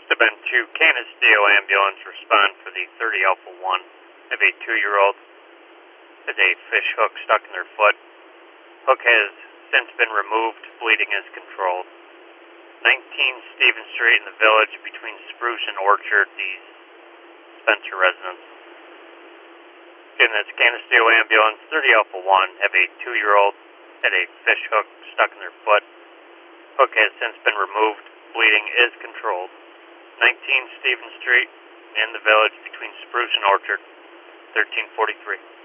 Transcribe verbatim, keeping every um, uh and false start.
Steuben two, Canisteo ambulance, respond for the thirty Alpha one. Have a two-year-old has a fish hook stuck in their foot. Hook has since been removed. Bleeding is controlled. nineteen Stevens Street in the Village between Spruce and Orchard, the Spencer residence. Again, that's Canisteo ambulance, thirty Alpha one. Have a two-year-old had a fish hook stuck in their foot. Hook has since been removed. Bleeding is controlled. nineteen Stevens Street in the Village between Spruce and Orchard, thirteen forty-three.